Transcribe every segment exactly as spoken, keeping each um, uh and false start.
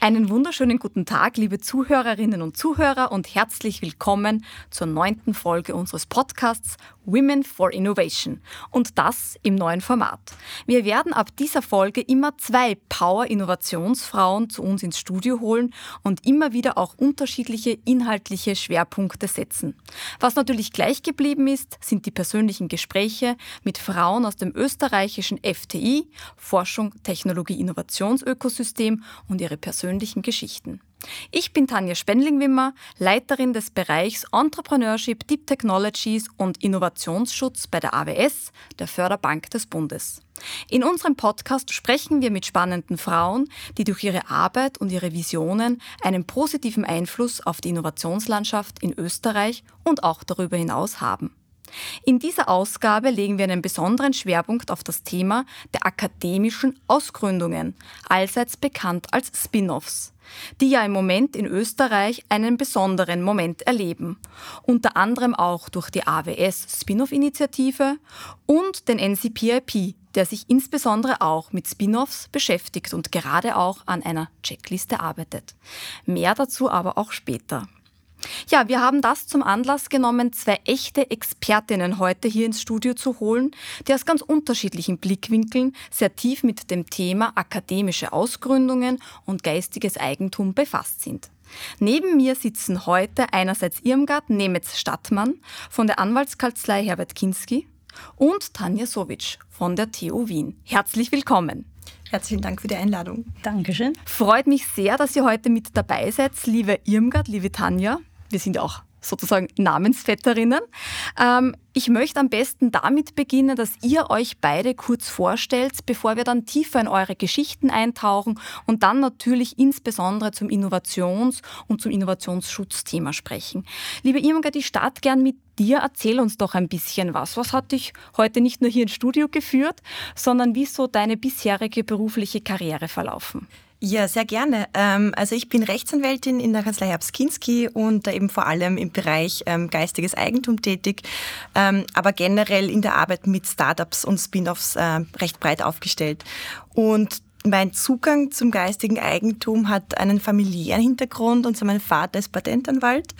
Einen wunderschönen guten Tag, liebe Zuhörerinnen und Zuhörer, und herzlich willkommen zur neunten Folge unseres Podcasts Women for Innovation, und das im neuen Format. Wir werden ab dieser Folge immer zwei Power-Innovationsfrauen zu uns ins Studio holen und immer wieder auch unterschiedliche inhaltliche Schwerpunkte setzen. Was natürlich gleich geblieben ist, sind die persönlichen Gespräche mit Frauen aus dem österreichischen F T I, Forschung, Technologie, Innovationsökosystem, und ihre persönlichen Geschichten. Ich bin Tanja Spendling-Wimmer, Leiterin des Bereichs Entrepreneurship, Deep Technologies und Innovationsschutz bei der A W S, der Förderbank des Bundes. In unserem Podcast sprechen wir mit spannenden Frauen, die durch ihre Arbeit und ihre Visionen einen positiven Einfluss auf die Innovationslandschaft in Österreich und auch darüber hinaus haben. In dieser Ausgabe legen wir einen besonderen Schwerpunkt auf das Thema der akademischen Ausgründungen, allseits bekannt als Spin-offs, die ja im Moment in Österreich einen besonderen Moment erleben. Unter anderem auch durch die A W S Spin-off-Initiative und den N C P I P, der sich insbesondere auch mit Spin-offs beschäftigt und gerade auch an einer Checkliste arbeitet. Mehr dazu aber auch später. Ja, wir haben das zum Anlass genommen, zwei echte Expertinnen heute hier ins Studio zu holen, die aus ganz unterschiedlichen Blickwinkeln sehr tief mit dem Thema akademische Ausgründungen und geistiges Eigentum befasst sind. Neben mir sitzen heute einerseits Irmgard Nemetz-Stadtmann von der Anwaltskanzlei Herbert Kinski und Tanja Sovic von der T U Wien. Herzlich willkommen. Herzlichen Dank für die Einladung. Dankeschön. Freut mich sehr, dass ihr heute mit dabei seid, liebe Irmgard, liebe Tanja. Wir sind auch sozusagen Namensvetterinnen. Ähm, ich möchte am besten damit beginnen, dass ihr euch beide kurz vorstellt, bevor wir dann tiefer in eure Geschichten eintauchen und dann natürlich insbesondere zum Innovations- und zum Innovationsschutzthema sprechen. Liebe Irmgard, ich starte gern mit dir. Erzähl uns doch ein bisschen was. Was hat dich heute nicht nur hier ins Studio geführt, sondern wie ist so deine bisherige berufliche Karriere verlaufen? Ja, sehr gerne. Also ich bin Rechtsanwältin in der Kanzlei Herbert Kinski und da eben vor allem im Bereich geistiges Eigentum tätig, aber generell in der Arbeit mit Startups und Spin-offs recht breit aufgestellt. Und mein Zugang zum geistigen Eigentum hat einen familiären Hintergrund, und zwar mein Vater ist Patentanwalt.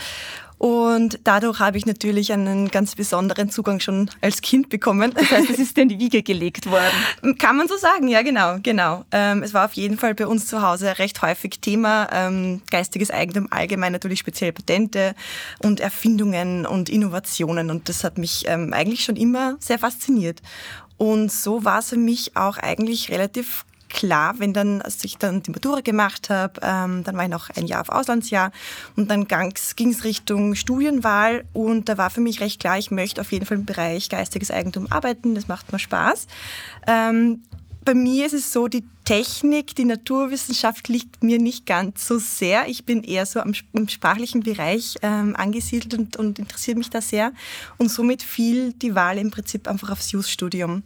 Und dadurch habe ich natürlich einen ganz besonderen Zugang schon als Kind bekommen. Das heißt, es ist dir in die Wiege gelegt worden. Kann man so sagen, ja genau, genau. Ähm, es war auf jeden Fall bei uns zu Hause recht häufig Thema. Ähm, geistiges Eigentum allgemein, natürlich speziell Patente und Erfindungen und Innovationen. Und das hat mich ähm, eigentlich schon immer sehr fasziniert. Und so war es für mich auch eigentlich relativ klar, wenn dann, als ich dann die Matura gemacht habe, ähm, dann war ich noch ein Jahr auf Auslandsjahr und dann ging es Richtung Studienwahl, und da war für mich recht klar, ich möchte auf jeden Fall im Bereich geistiges Eigentum arbeiten, das macht mir Spaß. Ähm, bei mir ist es so, die Technik, die Naturwissenschaft liegt mir nicht ganz so sehr. Ich bin eher so am, im sprachlichen Bereich ähm, angesiedelt und, und interessiere mich da sehr, und somit fiel die Wahl im Prinzip einfach aufs Jus-Studium.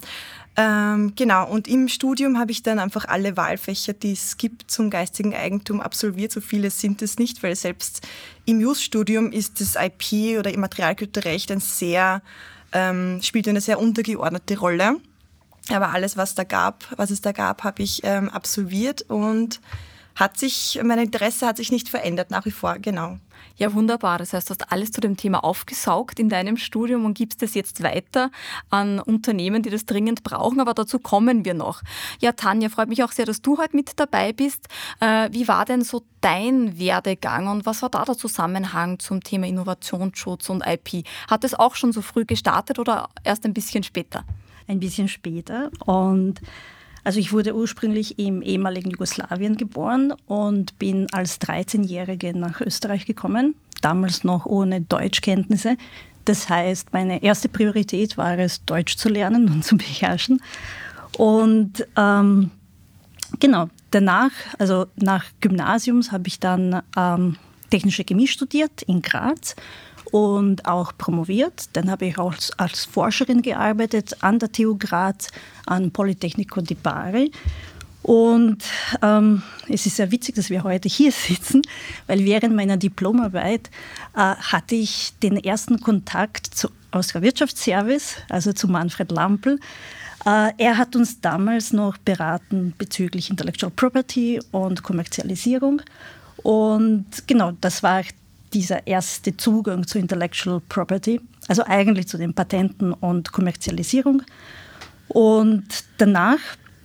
Ähm, genau, und im Studium habe ich dann einfach alle Wahlfächer, die es gibt zum geistigen Eigentum, absolviert. So viele sind es nicht, weil selbst im Jus-Studium ist das I P oder Immaterialgüterrecht ein sehr, ähm, spielt eine sehr untergeordnete Rolle. Aber alles, was da gab, was es da gab, habe ich ähm, absolviert, und hat sich, mein Interesse hat sich nicht verändert, nach wie vor, genau. Ja, wunderbar. Das heißt, du hast alles zu dem Thema aufgesaugt in deinem Studium und gibst es jetzt weiter an Unternehmen, die das dringend brauchen. Aber dazu kommen wir noch. Ja, Tanja, freut mich auch sehr, dass du heute mit dabei bist. Äh, wie war denn so dein Werdegang und was war da der Zusammenhang zum Thema Innovationsschutz und I P? Hat es auch schon so früh gestartet oder erst ein bisschen später? Ein bisschen später. Und also ich wurde ursprünglich im ehemaligen Jugoslawien geboren und bin als dreizehnjährige nach Österreich gekommen, damals noch ohne Deutschkenntnisse. Das heißt, meine erste Priorität war es, Deutsch zu lernen und zu beherrschen. Und ähm, genau, danach, also nach Gymnasiums, habe ich dann ähm, Technische Chemie studiert in Graz und auch promoviert. Dann habe ich auch als, als Forscherin gearbeitet an der T U Graz, an Politecnico di Bari. Und ähm, es ist sehr witzig, dass wir heute hier sitzen, weil während meiner Diplomarbeit äh, hatte ich den ersten Kontakt zu Austria Wirtschaftsservice, also zu Manfred Lampl. Äh, er hat uns damals noch beraten bezüglich Intellectual Property und Kommerzialisierung. Und genau, das war dieser erste Zugang zu Intellectual Property, also eigentlich zu den Patenten und Kommerzialisierung. Und danach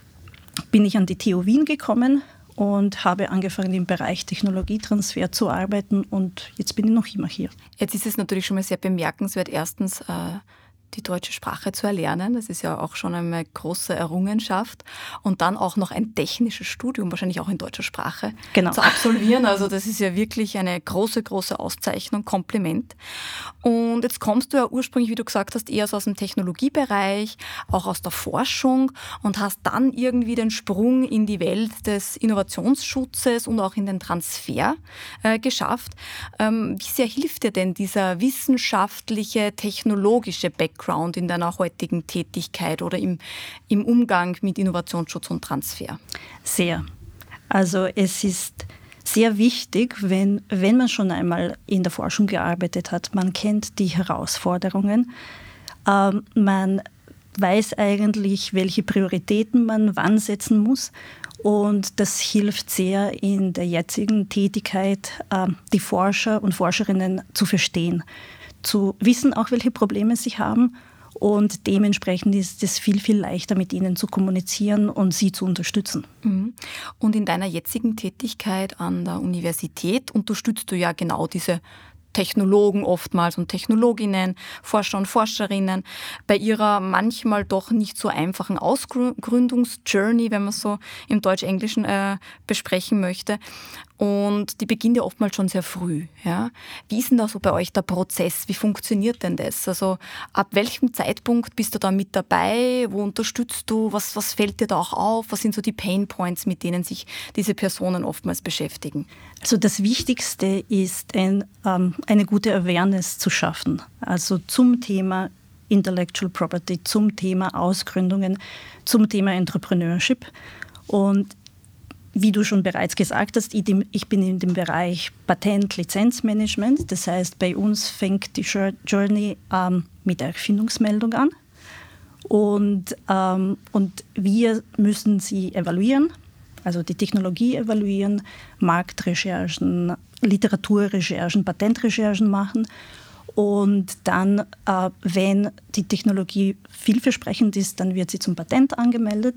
bin ich an die T U Wien gekommen und habe angefangen, im Bereich Technologietransfer zu arbeiten und jetzt bin ich noch immer hier. Jetzt ist es natürlich schon mal sehr bemerkenswert, erstens äh, die deutsche Sprache zu erlernen. Das ist ja auch schon eine große Errungenschaft. Und dann auch noch ein technisches Studium, wahrscheinlich auch in deutscher Sprache, genau. zu absolvieren. Also das ist ja wirklich eine große, große Auszeichnung, Kompliment. Und jetzt kommst du ja ursprünglich, wie du gesagt hast, eher so aus dem Technologiebereich, auch aus der Forschung und hast dann irgendwie den Sprung in die Welt des Innovationsschutzes und auch in den Transfer äh, geschafft. Ähm, wie sehr hilft dir denn dieser wissenschaftliche, technologische Background in deiner heutigen Tätigkeit oder im, im Umgang mit Innovationsschutz und Transfer? Sehr. Also es ist sehr wichtig, wenn, wenn man schon einmal in der Forschung gearbeitet hat, man kennt die Herausforderungen, ähm, man weiß eigentlich, welche Prioritäten man wann setzen muss und das hilft sehr in der jetzigen Tätigkeit, äh, die Forscher und Forscherinnen zu verstehen, zu wissen auch, welche Probleme sie haben und dementsprechend ist es viel, viel leichter, mit ihnen zu kommunizieren und sie zu unterstützen. Und in deiner jetzigen Tätigkeit an der Universität unterstützt du ja genau diese Technologen oftmals und Technologinnen, Forscher und Forscherinnen bei ihrer manchmal doch nicht so einfachen Ausgründungsjourney, wenn man so im Deutsch-Englischen äh, besprechen möchte. Und die beginnt ja oftmals schon sehr früh. Ja? Wie ist denn da so bei euch der Prozess? Wie funktioniert denn das? Also ab welchem Zeitpunkt bist du da mit dabei? Wo unterstützt du? Was, was fällt dir da auch auf? Was sind so die Pain Points, mit denen sich diese Personen oftmals beschäftigen? Also das Wichtigste ist, ein, ähm, eine gute Awareness zu schaffen. Also zum Thema Intellectual Property, zum Thema Ausgründungen, zum Thema Entrepreneurship. Und wie du schon bereits gesagt hast, ich bin in dem Bereich Patent-Lizenzmanagement. Das heißt, bei uns fängt die Journey ähm, mit der Erfindungsmeldung an. Und, ähm, und wir müssen sie evaluieren, also die Technologie evaluieren, Marktrecherchen, Literaturrecherchen, Patentrecherchen machen. Und dann, äh, wenn die Technologie vielversprechend ist, dann wird sie zum Patent angemeldet.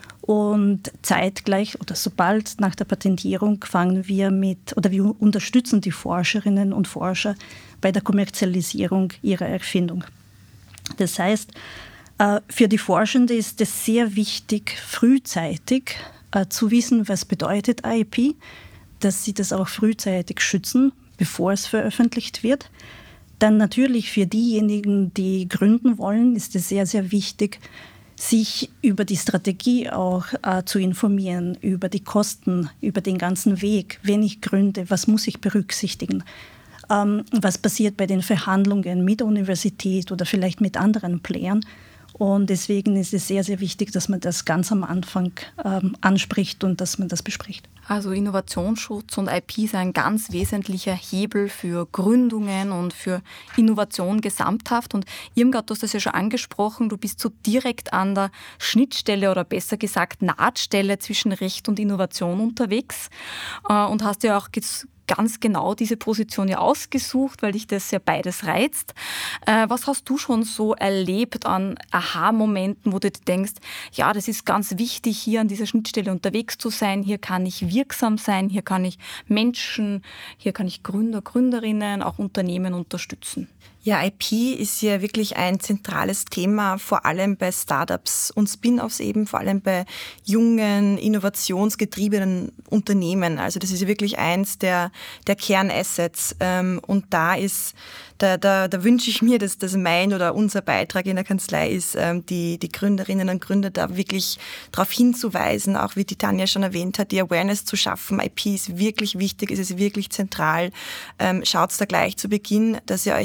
Und zeitgleich oder sobald nach der Patentierung fangen wir mit oder wir unterstützen die Forscherinnen und Forscher bei der Kommerzialisierung ihrer Erfindung. Das heißt, für die Forschende ist es sehr wichtig, frühzeitig zu wissen, was bedeutet I P, dass sie das auch frühzeitig schützen, bevor es veröffentlicht wird. Dann natürlich für diejenigen, die gründen wollen, ist es sehr, sehr wichtig, sich über die Strategie auch äh, zu informieren, über die Kosten, über den ganzen Weg. Wenn ich gründe, was muss ich berücksichtigen? Ähm, was passiert bei den Verhandlungen mit der Universität oder vielleicht mit anderen Playern? Und deswegen ist es sehr, sehr wichtig, dass man das ganz am Anfang ähm, anspricht und dass man das bespricht. Also Innovationsschutz und I P ist ein ganz wesentlicher Hebel für Gründungen und für Innovation gesamthaft. Und Irmgard, du hast das ja schon angesprochen, du bist so direkt an der Schnittstelle oder besser gesagt Nahtstelle zwischen Recht und Innovation unterwegs äh, und hast ja auch ges- ganz genau diese Position ja ausgesucht, weil dich das ja beides reizt. Äh, was hast du schon so erlebt an Aha-Momenten, wo du denkst, ja, das ist ganz wichtig, hier an dieser Schnittstelle unterwegs zu sein, hier kann ich wirksam sein, hier kann ich Menschen, hier kann ich Gründer, Gründerinnen, auch Unternehmen unterstützen? Ja, I P ist ja wirklich ein zentrales Thema, vor allem bei Startups und Spin-offs eben, vor allem bei jungen, innovationsgetriebenen Unternehmen. Also das ist ja wirklich eins der, der Kernassets. Und da ist, da, da, da wünsche ich mir, dass, dass mein oder unser Beitrag in der Kanzlei ist, die, die Gründerinnen und Gründer da wirklich darauf hinzuweisen, auch wie die Tanja schon erwähnt hat, die Awareness zu schaffen. I P ist wirklich wichtig, es ist wirklich zentral. Schaut da gleich zu Beginn, dass ihr euch gut auf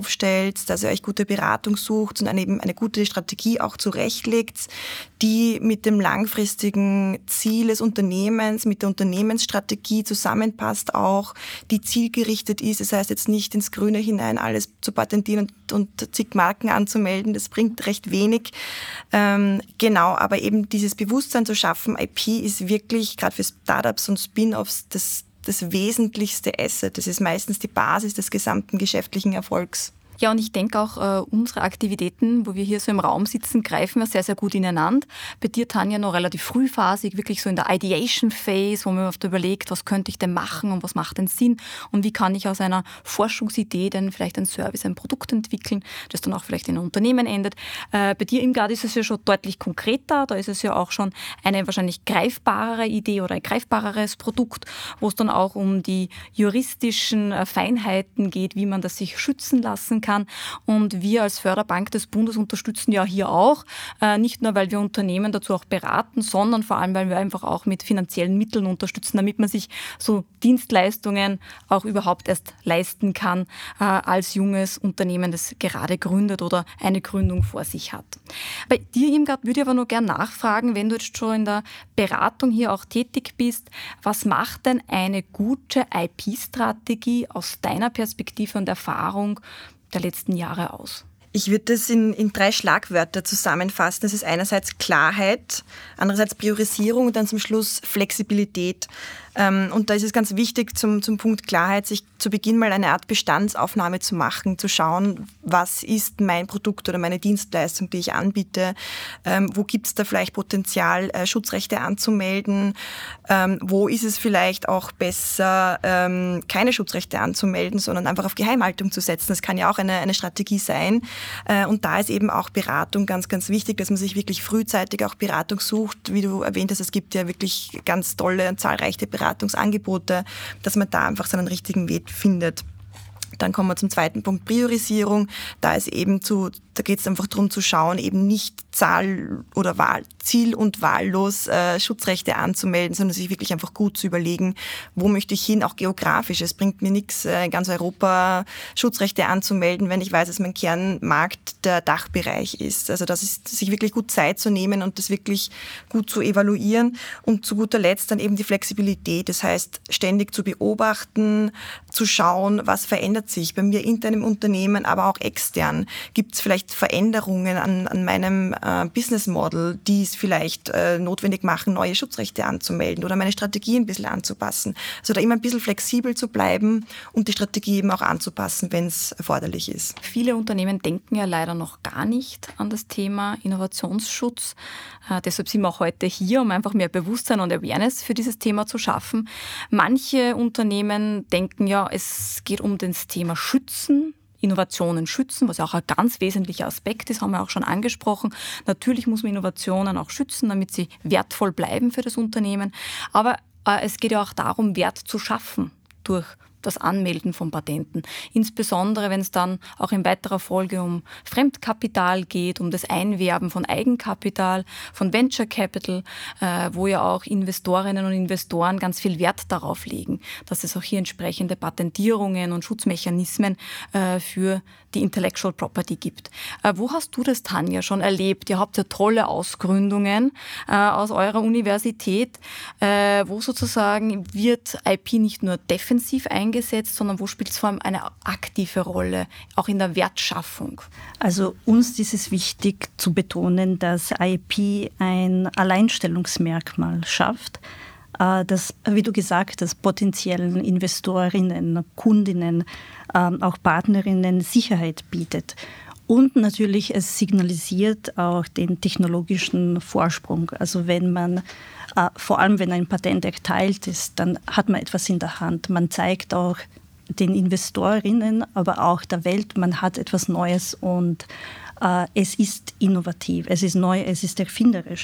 aufstellt, dass ihr euch gute Beratung sucht und eine, eben eine gute Strategie auch zurechtlegt, die mit dem langfristigen Ziel des Unternehmens, mit der Unternehmensstrategie zusammenpasst auch, die zielgerichtet ist. Das heißt jetzt nicht ins Grüne hinein alles zu patentieren und, und zig Marken anzumelden, das bringt recht wenig. Ähm, genau, aber eben dieses Bewusstsein zu schaffen, I P ist wirklich gerade für Startups und Spin-offs das, das wesentlichste Asset. Das ist meistens die Basis des gesamten geschäftlichen Erfolgs. Ja, und ich denke auch, äh, unsere Aktivitäten, wo wir hier so im Raum sitzen, greifen wir sehr, sehr gut ineinander. Bei dir, Tanja, noch relativ frühphasig, wirklich so in der Ideation Phase, wo man oft überlegt, was könnte ich denn machen und was macht denn Sinn und wie kann ich aus einer Forschungsidee denn vielleicht ein Service, ein Produkt entwickeln, das dann auch vielleicht in ein Unternehmen endet. Äh, bei dir, Irmgard, ist es ja schon deutlich konkreter, da ist es ja auch schon eine wahrscheinlich greifbarere Idee oder ein greifbareres Produkt, wo es dann auch um die juristischen äh, Feinheiten geht, wie man das sich schützen lassen kann. Und wir als Förderbank des Bundes unterstützen ja hier auch, äh, nicht nur, weil wir Unternehmen dazu auch beraten, sondern vor allem, weil wir einfach auch mit finanziellen Mitteln unterstützen, damit man sich so Dienstleistungen auch überhaupt erst leisten kann äh, als junges Unternehmen, das gerade gründet oder eine Gründung vor sich hat. Bei dir, Irmgard, würde ich aber noch gerne nachfragen, wenn du jetzt schon in der Beratung hier auch tätig bist, was macht denn eine gute I P-Strategie aus deiner Perspektive und Erfahrung der letzten Jahre aus? Ich würde das in, in drei Schlagwörter zusammenfassen. Das ist einerseits Klarheit, andererseits Priorisierung und dann zum Schluss Flexibilität. Und da ist es ganz wichtig, zum, zum Punkt Klarheit, sich zu Beginn mal eine Art Bestandsaufnahme zu machen, zu schauen, was ist mein Produkt oder meine Dienstleistung, die ich anbiete, ähm, wo gibt es da vielleicht Potenzial, äh, Schutzrechte anzumelden, ähm, wo ist es vielleicht auch besser, ähm, keine Schutzrechte anzumelden, sondern einfach auf Geheimhaltung zu setzen. Das kann ja auch eine, eine Strategie sein. Äh, und da ist eben auch Beratung ganz, ganz wichtig, dass man sich wirklich frühzeitig auch Beratung sucht. Wie du erwähnt hast, es gibt ja wirklich ganz tolle und zahlreiche Beratungen. Beratungsangebote, dass man da einfach seinen richtigen Weg findet. Dann kommen wir zum zweiten Punkt, Priorisierung. Da ist eben zu, da geht es einfach darum zu schauen, eben nicht zahl- oder Wahl, ziel- und wahllos äh, Schutzrechte anzumelden, sondern sich wirklich einfach gut zu überlegen, wo möchte ich hin, auch geografisch. Es bringt mir nichts, äh, in ganz Europa Schutzrechte anzumelden, wenn ich weiß, dass mein Kernmarkt der Dachbereich ist. Also das ist, sich wirklich gut Zeit zu nehmen und das wirklich gut zu evaluieren. Und zu guter Letzt dann eben die Flexibilität. Das heißt, ständig zu beobachten, zu schauen, was verändert sich bei mir intern im Unternehmen, aber auch extern. Gibt es vielleicht Veränderungen an, an meinem äh, Business Model, die es vielleicht äh, notwendig machen, neue Schutzrechte anzumelden oder meine Strategie ein bisschen anzupassen. Also da immer ein bisschen flexibel zu bleiben und die Strategie eben auch anzupassen, wenn es erforderlich ist. Viele Unternehmen denken ja leider noch gar nicht an das Thema Innovationsschutz. Äh, deshalb sind wir auch heute hier, um einfach mehr Bewusstsein und Awareness für dieses Thema zu schaffen. Manche Unternehmen denken ja, es geht um das Thema Schützen, Innovationen schützen, was auch ein ganz wesentlicher Aspekt ist, haben wir auch schon angesprochen. Natürlich muss man Innovationen auch schützen, damit sie wertvoll bleiben für das Unternehmen. Aber äh, es geht ja auch darum, Wert zu schaffen durch das Anmelden von Patenten. Insbesondere, wenn es dann auch in weiterer Folge um Fremdkapital geht, um das Einwerben von Eigenkapital, von Venture Capital, äh, wo ja auch Investorinnen und Investoren ganz viel Wert darauf legen, dass es auch hier entsprechende Patentierungen und Schutzmechanismen äh, für die Intellectual Property gibt. Äh, wo hast du das, Tanja, schon erlebt? Ihr habt ja tolle Ausgründungen äh, aus eurer Universität, äh, wo sozusagen wird I P nicht nur defensiv eingesetzt, eingesetzt, sondern wo spielt es vor allem eine aktive Rolle, auch in der Wertschaffung? Also uns ist es wichtig zu betonen, dass I P ein Alleinstellungsmerkmal schafft, das, wie du gesagt hast, potenziellen Investorinnen, Kundinnen, auch Partnerinnen Sicherheit bietet. Und natürlich, es signalisiert auch den technologischen Vorsprung. Also wenn man, äh, vor allem wenn ein Patent erteilt ist, dann hat man etwas in der Hand. Man zeigt auch den Investorinnen, aber auch der Welt, man hat etwas Neues und äh, es ist innovativ, es ist neu, es ist erfinderisch.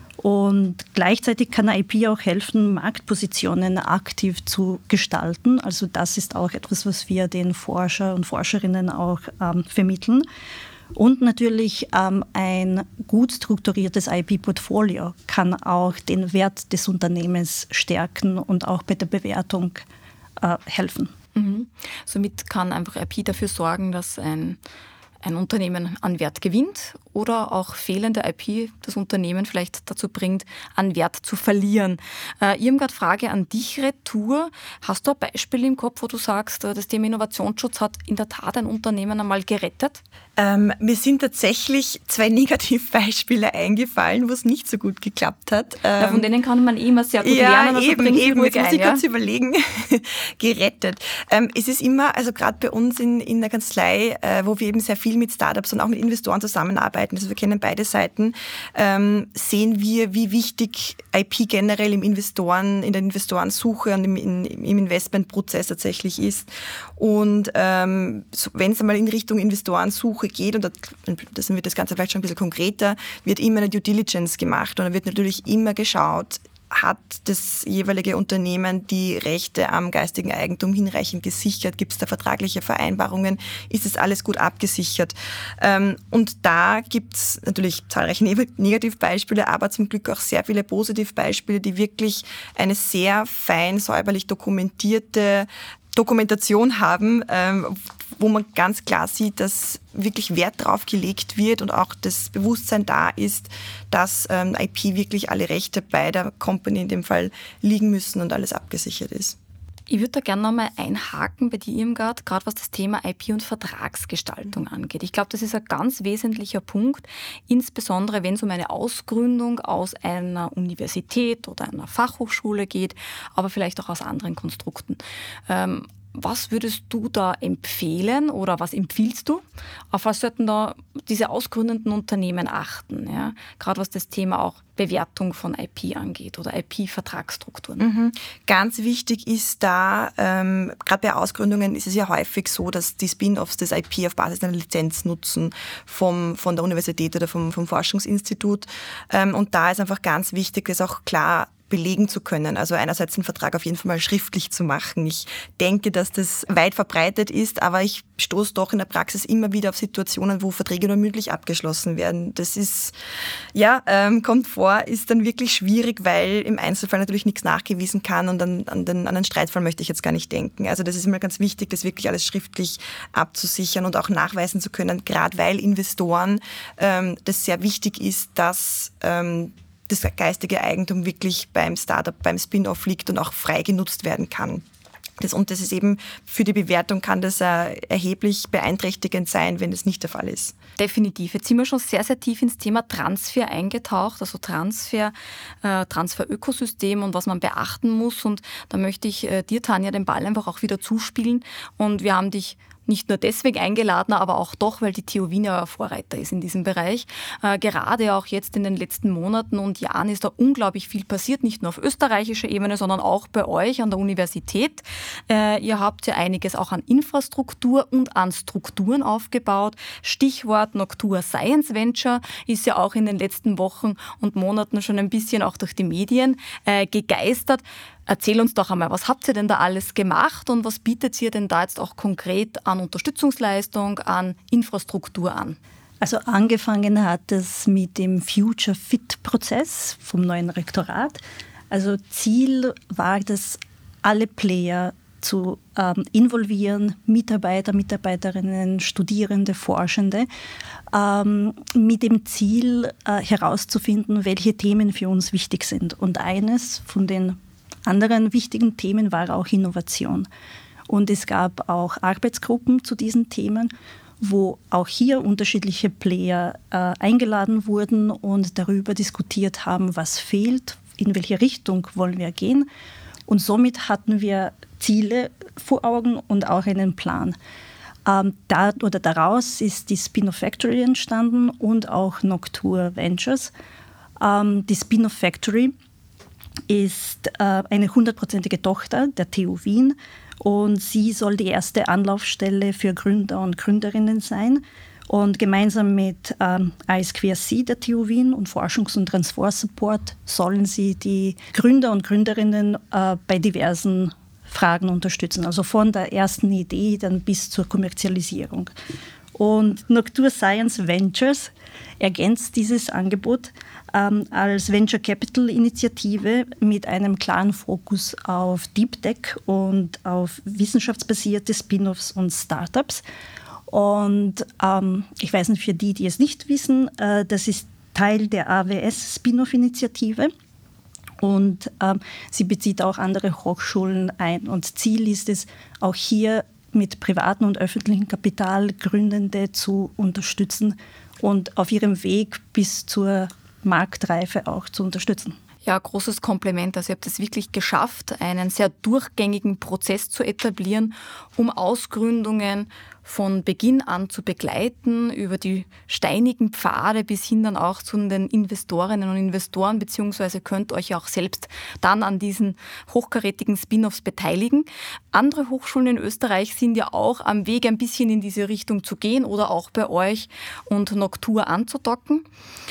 Und gleichzeitig kann I P auch helfen, Marktpositionen aktiv zu gestalten. Also das ist auch etwas, was wir den Forscher und Forscherinnen auch ähm, vermitteln. Und natürlich ähm, ein gut strukturiertes I P-Portfolio kann auch den Wert des Unternehmens stärken und auch bei der Bewertung äh, helfen. Mhm. Somit kann einfach I P dafür sorgen, dass ein, ein Unternehmen an Wert gewinnt oder auch fehlende I P das Unternehmen vielleicht dazu bringt, an Wert zu verlieren. Äh, Irmgard, Frage an dich retour. Hast du ein Beispiel im Kopf, wo du sagst, das Thema Innovationsschutz hat in der Tat ein Unternehmen einmal gerettet? Ähm, mir sind tatsächlich zwei Negativbeispiele eingefallen, wo es nicht so gut geklappt hat. Ähm, ja, von denen kann man immer sehr gut ja, lernen. Also eben, bring sie eben. ruhig Jetzt muss ein, ich ja? kurz überlegen. Gerettet. Ähm, es ist immer, also gerade bei uns in, in der Kanzlei, äh, wo wir eben sehr viel mit Startups und auch mit Investoren zusammenarbeiten, also wir kennen beide Seiten, ähm, sehen wir, wie wichtig I P generell im Investoren, in der Investorensuche und im, in, im Investmentprozess tatsächlich ist. Und ähm, so, wenn es einmal in Richtung Investorensuche geht, und das wird das Ganze vielleicht schon ein bisschen konkreter, wird immer eine Due Diligence gemacht und da wird natürlich immer geschaut, hat das jeweilige Unternehmen die Rechte am geistigen Eigentum hinreichend gesichert? Gibt es da vertragliche Vereinbarungen? Ist das alles gut abgesichert? Und da gibt es natürlich zahlreiche Negativbeispiele, aber zum Glück auch sehr viele Positivbeispiele, die wirklich eine sehr fein säuberlich dokumentierte Dokumentation haben, ähm, wo man ganz klar sieht, dass wirklich Wert drauf gelegt wird und auch das Bewusstsein da ist, dass ähm, I P wirklich alle Rechte bei der Company in dem Fall liegen müssen und alles abgesichert ist. Ich würde da gerne nochmal einhaken bei dir, Irmgard, gerade was das Thema I P und Vertragsgestaltung angeht. Ich glaube, das ist ein ganz wesentlicher Punkt, insbesondere wenn es um eine Ausgründung aus einer Universität oder einer Fachhochschule geht, aber vielleicht auch aus anderen Konstrukten. Ähm, Was würdest du da empfehlen oder was empfiehlst du? Auf was sollten da diese ausgründenden Unternehmen achten? Ja? Gerade was das Thema auch Bewertung von I P angeht oder I P-Vertragsstrukturen. Mhm. Ganz wichtig ist da, ähm, gerade bei Ausgründungen ist es ja häufig so, dass die Spin-offs das I P auf Basis einer Lizenz nutzen vom, von der Universität oder vom, vom Forschungsinstitut. Ähm, und da ist einfach ganz wichtig, das auch klar belegen zu können. Also einerseits einen Vertrag auf jeden Fall mal schriftlich zu machen. Ich denke, dass das weit verbreitet ist, aber ich stoße doch in der Praxis immer wieder auf Situationen, wo Verträge nur mündlich abgeschlossen werden. Das ist, ja, ähm, kommt vor, ist dann wirklich schwierig, weil im Einzelfall natürlich nichts nachgewiesen kann und an, an, den, an den Streitfall möchte ich jetzt gar nicht denken. Also das ist immer ganz wichtig, das wirklich alles schriftlich abzusichern und auch nachweisen zu können, gerade weil Investoren ähm, das sehr wichtig ist, dass ähm, das geistige Eigentum wirklich beim Startup, beim Spin-off liegt und auch frei genutzt werden kann. Das, und das ist eben für die Bewertung kann das äh, erheblich beeinträchtigend sein, wenn das nicht der Fall ist. Definitiv. Jetzt sind wir schon sehr, sehr tief ins Thema Transfer eingetaucht, also Transfer, äh, Transfer-Ökosystem und was man beachten muss. Und da möchte ich äh, dir, Tanja, den Ball einfach auch wieder zuspielen. Und wir haben dich nicht nur deswegen eingeladen, aber auch doch, weil die T U Wien ja Vorreiter ist in diesem Bereich. Äh, gerade auch jetzt in den letzten Monaten und Jahren ist da unglaublich viel passiert, nicht nur auf österreichischer Ebene, sondern auch bei euch an der Universität. Äh, ihr habt ja einiges auch an Infrastruktur und an Strukturen aufgebaut. Stichwort Noctua Science Venture ist ja auch in den letzten Wochen und Monaten schon ein bisschen auch durch die Medien äh, gegeistert. Erzähl uns doch einmal, was habt ihr denn da alles gemacht und was bietet ihr denn da jetzt auch konkret an Unterstützungsleistung, an Infrastruktur an? Also angefangen hat es mit dem Future Fit Prozess vom neuen Rektorat. Also Ziel war das, alle Player zu ähm, involvieren, Mitarbeiter, Mitarbeiterinnen, Studierende, Forschende, ähm, mit dem Ziel äh, herauszufinden, welche Themen für uns wichtig sind. Und eines von den anderen wichtigen Themen war auch Innovation. Und es gab auch Arbeitsgruppen zu diesen Themen, wo auch hier unterschiedliche Player äh, eingeladen wurden und darüber diskutiert haben, was fehlt, in welche Richtung wollen wir gehen. Und somit hatten wir Ziele vor Augen und auch einen Plan. Ähm, da, oder daraus ist die Spin-off Factory entstanden und auch Noctua Ventures. Ähm, die Spin-off Factory ist äh, eine hundertprozentige Tochter der T U Wien und sie soll die erste Anlaufstelle für Gründer und Gründerinnen sein. Und gemeinsam mit ähm, I S Q R C der T U Wien und Forschungs- und Transfersupport sollen sie die Gründer und Gründerinnen äh, bei diversen Fragen unterstützen. Also von der ersten Idee dann bis zur Kommerzialisierung. Und Noctur Science Ventures ergänzt dieses Angebot ähm, als Venture Capital Initiative mit einem klaren Fokus auf Deep Tech und auf wissenschaftsbasierte Spin-offs und Startups. Und ähm, ich weiß nicht, für die, die es nicht wissen, äh, das ist Teil der A W S Spin-off-Initiative. Und ähm, sie bezieht auch andere Hochschulen ein. Und Ziel ist es, auch hier mit privatem und öffentlichem Kapital Gründende zu unterstützen und auf ihrem Weg bis zur Marktreife auch zu unterstützen. Ja, großes Kompliment. Also ihr habt es wirklich geschafft, einen sehr durchgängigen Prozess zu etablieren, um Ausgründungen von Beginn an zu begleiten, über die steinigen Pfade bis hin dann auch zu den Investorinnen und Investoren, beziehungsweise könnt euch auch selbst dann an diesen hochkarätigen Spin-offs beteiligen. Andere Hochschulen in Österreich sind ja auch am Weg, ein bisschen in diese Richtung zu gehen oder auch bei euch und Noctur anzudocken.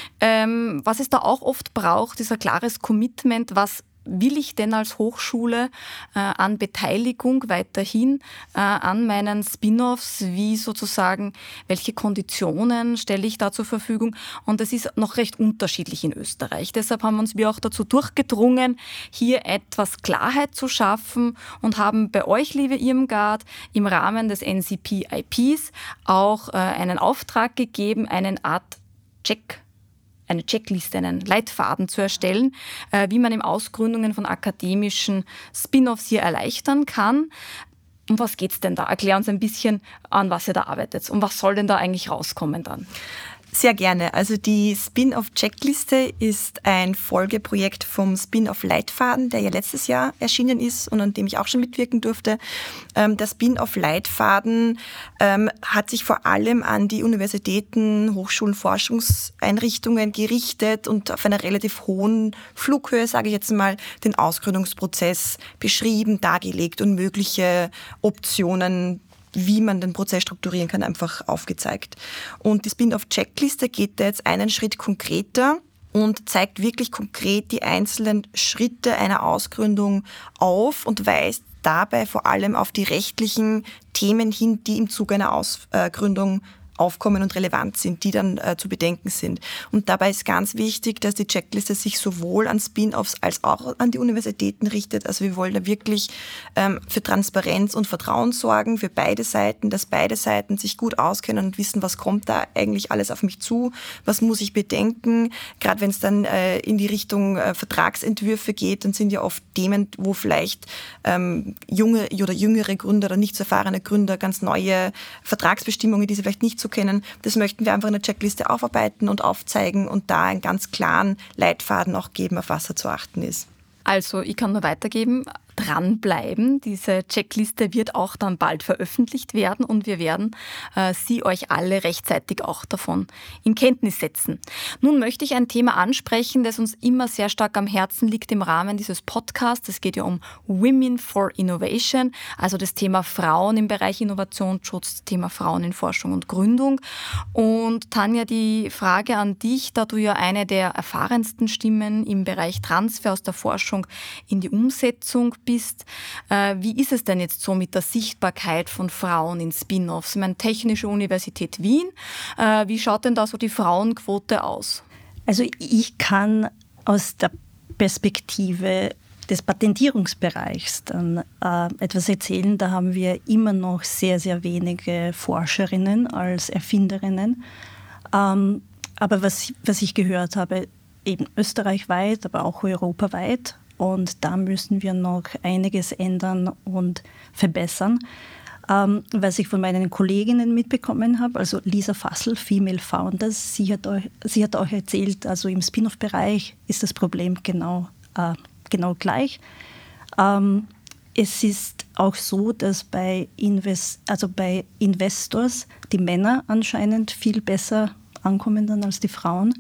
Ähm, was es da auch oft braucht, ist ein klares Commitment, was will ich denn als Hochschule äh, an Beteiligung weiterhin äh, an meinen Spin-offs, wie sozusagen, welche Konditionen stelle ich da zur Verfügung? Und das ist noch recht unterschiedlich in Österreich. Deshalb haben uns wir auch dazu durchgedrungen, hier etwas Klarheit zu schaffen und haben bei euch, liebe Irmgard, im Rahmen des N C P I Ps auch äh, einen Auftrag gegeben, eine Art Check eine Checkliste, einen Leitfaden zu erstellen, äh, wie man im Ausgründungen von akademischen Spin-offs hier erleichtern kann. Um was geht's denn da? Erklär uns ein bisschen, an was ihr da arbeitet. Und was soll denn da eigentlich rauskommen dann? Sehr gerne. Also die Spin-off-Checkliste ist ein Folgeprojekt vom Spin-off-Leitfaden, der ja letztes Jahr erschienen ist und an dem ich auch schon mitwirken durfte. Ähm, der Spin-off-Leitfaden ähm, hat sich vor allem an die Universitäten, Hochschulen, Forschungseinrichtungen gerichtet und auf einer relativ hohen Flughöhe, sage ich jetzt mal, den Ausgründungsprozess beschrieben, dargelegt und mögliche Optionen, wie man den Prozess strukturieren kann, einfach aufgezeigt. Und die Spin-off-Checkliste geht da jetzt einen Schritt konkreter und zeigt wirklich konkret die einzelnen Schritte einer Ausgründung auf und weist dabei vor allem auf die rechtlichen Themen hin, die im Zuge einer Ausgründung aufkommen und relevant sind, die dann äh, zu bedenken sind. Und dabei ist ganz wichtig, dass die Checkliste sich sowohl an Spin-offs als auch an die Universitäten richtet. Also wir wollen da wirklich ähm, für Transparenz und Vertrauen sorgen, für beide Seiten, dass beide Seiten sich gut auskennen und wissen, was kommt da eigentlich alles auf mich zu, was muss ich bedenken. Gerade wenn es dann äh, in die Richtung äh, Vertragsentwürfe geht, dann sind ja oft Themen, wo vielleicht ähm, junge oder jüngere Gründer oder nicht so erfahrene Gründer ganz neue Vertragsbestimmungen, die sie vielleicht nicht so kennen. Das möchten wir einfach in der Checkliste aufarbeiten und aufzeigen und da einen ganz klaren Leitfaden auch geben, auf was da zu achten ist. Also ich kann nur weitergeben, dranbleiben. Diese Checkliste wird auch dann bald veröffentlicht werden und wir werden äh, Sie euch alle rechtzeitig auch davon in Kenntnis setzen. Nun möchte ich ein Thema ansprechen, das uns immer sehr stark am Herzen liegt im Rahmen dieses Podcasts. Es geht ja um Women for Innovation, also das Thema Frauen im Bereich Innovationsschutz, das Thema Frauen in Forschung und Gründung. Und Tanja, die Frage an dich, da du ja eine der erfahrensten Stimmen im Bereich Transfer aus der Forschung in die Umsetzung bist. Äh, wie ist es denn jetzt so mit der Sichtbarkeit von Frauen in Spin-offs? Ich meine, Technische Universität Wien, äh, wie schaut denn da so die Frauenquote aus? Also ich kann aus der Perspektive des Patentierungsbereichs dann äh, etwas erzählen. Da haben wir immer noch sehr, sehr wenige Forscherinnen als Erfinderinnen. Ähm, aber was, was ich gehört habe, eben österreichweit, aber auch europaweit, und da müssen wir noch einiges ändern und verbessern. Ähm, was ich von meinen Kolleginnen mitbekommen habe, also Lisa Fassel, Female Founders, sie hat euch, sie hat euch erzählt, also im Spin-off-Bereich ist das Problem genau, äh, genau gleich. Ähm, es ist auch so, dass bei, Invest, also bei Investors die Männer anscheinend viel besser ankommen dann als die Frauen.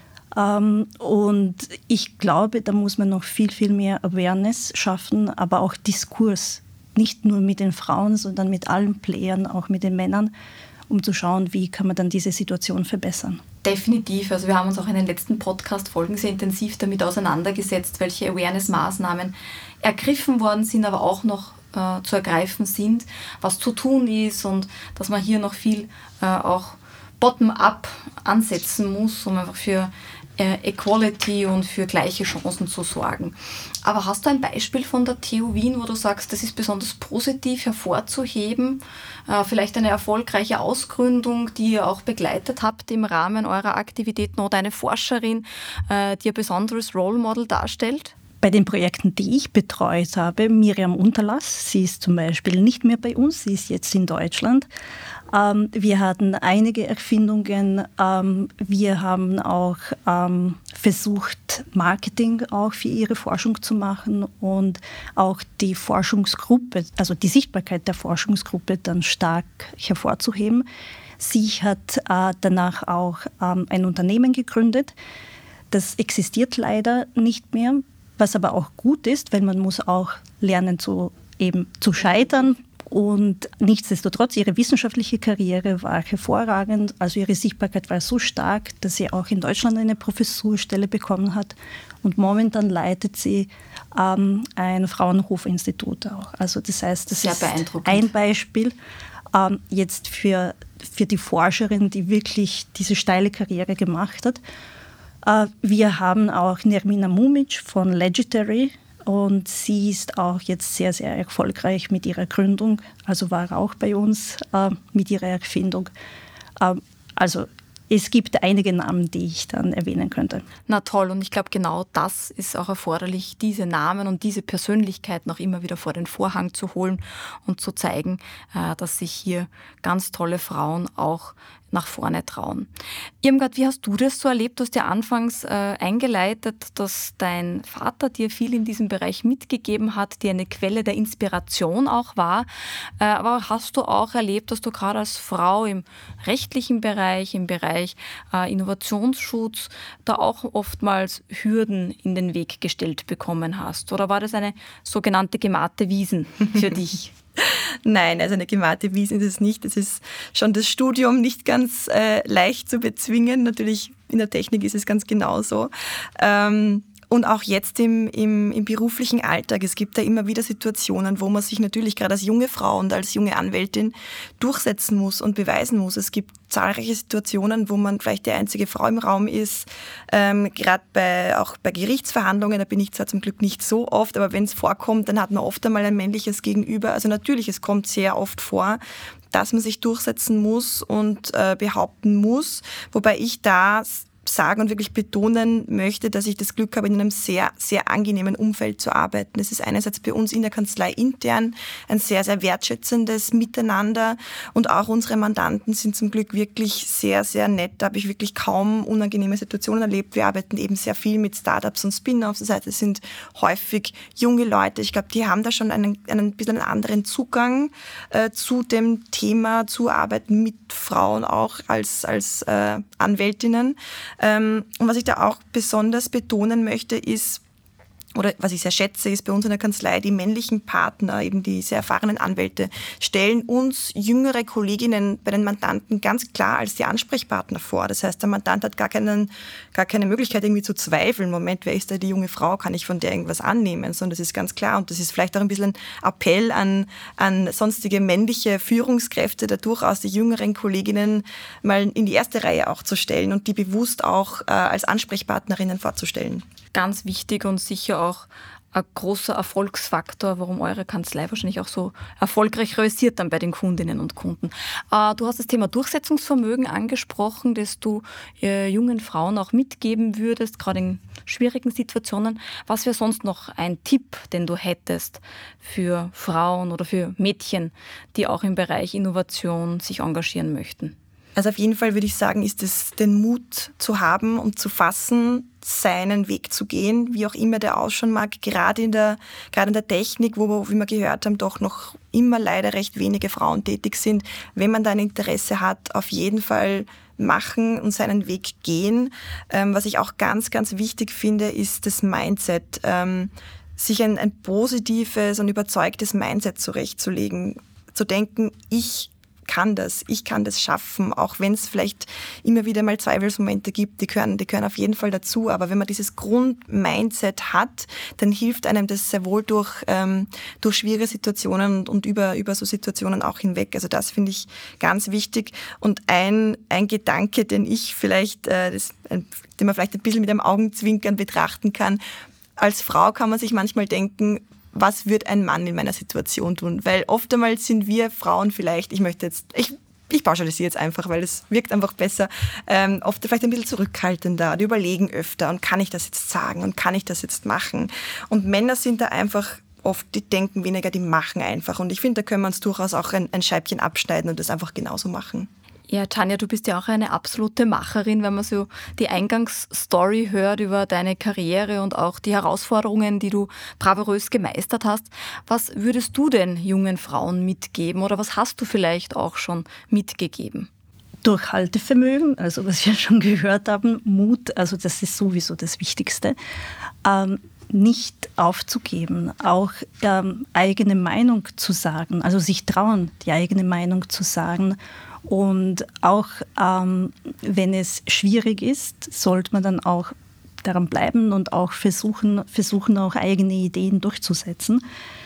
Um, und ich glaube, da muss man noch viel, viel mehr Awareness schaffen, aber auch Diskurs. Nicht nur mit den Frauen, sondern mit allen Playern, auch mit den Männern, um zu schauen, wie kann man dann diese Situation verbessern. Definitiv. Also wir haben uns auch in den letzten Podcast-Folgen sehr intensiv damit auseinandergesetzt, welche Awareness-Maßnahmen ergriffen worden sind, aber auch noch äh, zu ergreifen sind, was zu tun ist und dass man hier noch viel äh, auch bottom-up ansetzen muss, um einfach für äh, Equality und für gleiche Chancen zu sorgen. Aber hast du ein Beispiel von der T U Wien, wo du sagst, das ist besonders positiv hervorzuheben? Äh, vielleicht eine erfolgreiche Ausgründung, die ihr auch begleitet habt im Rahmen eurer Aktivitäten oder eine Forscherin, äh, die ein besonderes Role Model darstellt? Bei den Projekten, die ich betreut habe, Miriam Unterlass, sie ist zum Beispiel nicht mehr bei uns, sie ist jetzt in Deutschland. Ähm, wir hatten einige Erfindungen. Ähm, wir haben auch ähm, versucht, Marketing auch für ihre Forschung zu machen und auch die Forschungsgruppe, also die Sichtbarkeit der Forschungsgruppe dann stark hervorzuheben. Sie hat äh, danach auch ähm, ein Unternehmen gegründet. Das existiert leider nicht mehr. Was aber auch gut ist, weil man muss auch lernen zu, eben zu scheitern. Und nichtsdestotrotz, ihre wissenschaftliche Karriere war hervorragend. Also ihre Sichtbarkeit war so stark, dass sie auch in Deutschland eine Professurstelle bekommen hat. Und momentan leitet sie ähm, ein Fraunhofer-Institut auch. Also das heißt, das Sehr ist beeindruckend. Ein Beispiel ähm, jetzt für, für die Forscherin, die wirklich diese steile Karriere gemacht hat. Wir haben auch Nermina Mumic von Legendary und sie ist auch jetzt sehr, sehr erfolgreich mit ihrer Gründung, also war auch bei uns äh, mit ihrer Erfindung. Äh, also es gibt einige Namen, die ich dann erwähnen könnte. Na toll, und ich glaube, genau das ist auch erforderlich, diese Namen und diese Persönlichkeiten auch immer wieder vor den Vorhang zu holen und zu zeigen, äh, dass sich hier ganz tolle Frauen auch nach vorne trauen. Irmgard, wie hast du das so erlebt? Du hast ja anfangs äh, eingeleitet, dass dein Vater dir viel in diesem Bereich mitgegeben hat, dir eine Quelle der Inspiration auch war. Äh, aber hast du auch erlebt, dass du gerade als Frau im rechtlichen Bereich, im Bereich äh, Innovationsschutz, da auch oftmals Hürden in den Weg gestellt bekommen hast? Oder war das eine sogenannte gemahte Wiesen für dich? Nein, also eine gemahte Wiesen ist es nicht. Es ist schon das Studium nicht ganz äh, leicht zu bezwingen. Natürlich in der Technik ist es ganz genauso. Ähm, Und auch jetzt im, im, im beruflichen Alltag. Es gibt da immer wieder Situationen, wo man sich natürlich gerade als junge Frau und als junge Anwältin durchsetzen muss und beweisen muss. Es gibt zahlreiche Situationen, wo man vielleicht die einzige Frau im Raum ist. Ähm, gerade bei, auch bei Gerichtsverhandlungen, da bin ich zwar zum Glück nicht so oft, aber wenn es vorkommt, dann hat man oft einmal ein männliches Gegenüber. Also natürlich, es kommt sehr oft vor, dass man sich durchsetzen muss und äh, behaupten muss. Wobei ich da sagen und wirklich betonen möchte, dass ich das Glück habe, in einem sehr, sehr angenehmen Umfeld zu arbeiten. Es ist einerseits bei uns in der Kanzlei intern ein sehr, sehr wertschätzendes Miteinander und auch unsere Mandanten sind zum Glück wirklich sehr, sehr nett. Da habe ich wirklich kaum unangenehme Situationen erlebt. Wir arbeiten eben sehr viel mit Startups und Spin-offs. Das heißt, es sind häufig junge Leute. Ich glaube, die haben da schon einen, einen bisschen einen anderen Zugang äh, zu dem Thema, zu arbeiten mit Frauen auch als, als äh, Anwältinnen. Und was ich da auch besonders betonen möchte, ist, oder was ich sehr schätze, ist bei uns in der Kanzlei, die männlichen Partner, eben die sehr erfahrenen Anwälte, stellen uns jüngere Kolleginnen bei den Mandanten ganz klar als die Ansprechpartner vor. Das heißt, der Mandant hat gar, keinen, gar keine Möglichkeit irgendwie zu zweifeln, Moment, wer ist da die junge Frau, kann ich von der irgendwas annehmen, sondern das ist ganz klar und das ist vielleicht auch ein bisschen ein Appell an, an sonstige männliche Führungskräfte, da durchaus die jüngeren Kolleginnen mal in die erste Reihe auch zu stellen und die bewusst auch äh, als Ansprechpartnerinnen vorzustellen. Ganz wichtig und sicher auch ein großer Erfolgsfaktor, warum eure Kanzlei wahrscheinlich auch so erfolgreich realisiert dann bei den Kundinnen und Kunden. Du hast das Thema Durchsetzungsvermögen angesprochen, das du äh, jungen Frauen auch mitgeben würdest, gerade in schwierigen Situationen. Was wäre sonst noch ein Tipp, den du hättest für Frauen oder für Mädchen, die auch im Bereich Innovation sich engagieren möchten? Also auf jeden Fall würde ich sagen, ist es den Mut zu haben und zu fassen, seinen Weg zu gehen, wie auch immer der ausschauen mag, gerade in der, gerade in der Technik, wo, wie wir gehört haben, doch noch immer leider recht wenige Frauen tätig sind. Wenn man da ein Interesse hat, auf jeden Fall machen und seinen Weg gehen. Ähm, was ich auch ganz, ganz wichtig finde, ist das Mindset, ähm, sich ein, ein positives und überzeugtes Mindset zurechtzulegen, zu denken, ich kann das, ich kann das schaffen, auch wenn es vielleicht immer wieder mal Zweifelsmomente gibt, die gehören, die gehören auf jeden Fall dazu, aber wenn man dieses Grundmindset hat, dann hilft einem das sehr wohl durch, ähm, durch schwierige Situationen und, und über, über so Situationen auch hinweg. Also das finde ich ganz wichtig. Und ein, ein Gedanke, den ich vielleicht, äh, das, den man vielleicht ein bisschen mit einem Augenzwinkern betrachten kann, als Frau kann man sich manchmal denken, was wird ein Mann in meiner Situation tun? Weil oftmals sind wir Frauen vielleicht, ich möchte jetzt, ich, ich pauschalisiere jetzt einfach, weil es wirkt einfach besser, ähm, oft vielleicht ein bisschen zurückhaltender, die überlegen öfter und kann ich das jetzt sagen und kann ich das jetzt machen? Und Männer sind da einfach oft, die denken weniger, die machen einfach. Und ich finde, da können wir uns durchaus auch ein, ein Scheibchen abschneiden und das einfach genauso machen. Ja, Tanja, du bist ja auch eine absolute Macherin, wenn man so die Eingangsstory hört über deine Karriere und auch die Herausforderungen, die du bravourös gemeistert hast. Was würdest du denn jungen Frauen mitgeben oder was hast du vielleicht auch schon mitgegeben? Durchhaltevermögen, also was wir schon gehört haben, Mut, also das ist sowieso das Wichtigste. Ähm, nicht aufzugeben, auch ähm, eigene Meinung zu sagen, also sich trauen, die eigene Meinung zu sagen. Und auch ähm, wenn es schwierig ist, sollte man dann auch daran bleiben und auch versuchen, versuchen auch eigene Ideen durchzusetzen.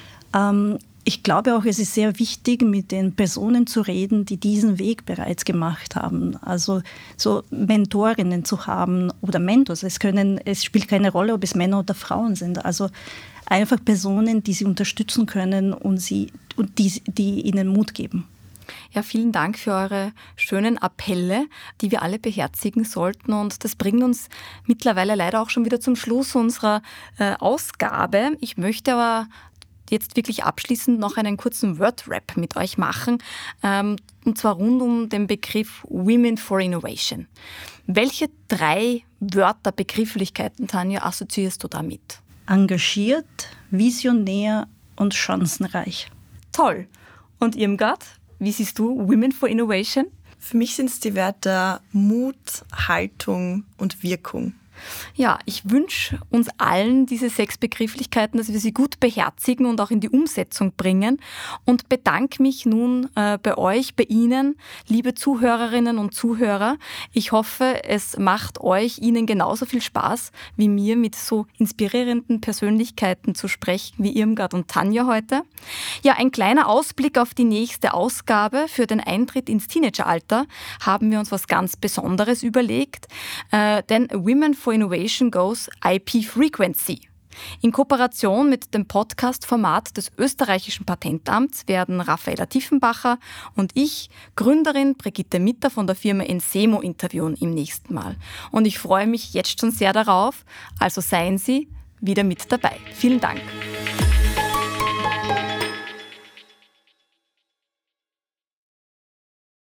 Ähm, ich glaube auch, es ist sehr wichtig, mit den Personen zu reden, die diesen Weg bereits gemacht haben. Also so Mentorinnen zu haben oder Mentors. Es können, es spielt keine Rolle, ob es Männer oder Frauen sind. Also einfach Personen, die sie unterstützen können und, sie, und die, die ihnen Mut geben. Ja, vielen Dank für eure schönen Appelle, die wir alle beherzigen sollten. Und das bringt uns mittlerweile leider auch schon wieder zum Schluss unserer äh, Ausgabe. Ich möchte aber jetzt wirklich abschließend noch einen kurzen Word-Rap mit euch machen, ähm, und zwar rund um den Begriff Women for Innovation. Welche drei Wörter, Begrifflichkeiten, Tanja, assoziierst du damit? Engagiert, visionär und chancenreich. Toll. Und Irmgard, wie siehst du Women for Innovation? Für mich sind es die Wörter Mut, Haltung und Wirkung. Ja, ich wünsche uns allen diese sechs Begrifflichkeiten, dass wir sie gut beherzigen und auch in die Umsetzung bringen und bedanke mich nun äh, bei euch, bei Ihnen, liebe Zuhörerinnen und Zuhörer. Ich hoffe, es macht euch, Ihnen genauso viel Spaß wie mir, mit so inspirierenden Persönlichkeiten zu sprechen wie Irmgard und Tanja heute. Ja, ein kleiner Ausblick auf die nächste Ausgabe. Für den Eintritt ins Teenageralter haben wir uns was ganz Besonderes überlegt, äh, denn Women for Innovation goes I P Frequency. In Kooperation mit dem Podcast-Format des österreichischen Patentamts werden Raffaella Tiefenbacher und ich, Gründerin Brigitte Mitter von der Firma Ensemo, interviewen im nächsten Mal. Und ich freue mich jetzt schon sehr darauf, also seien Sie wieder mit dabei. Vielen Dank.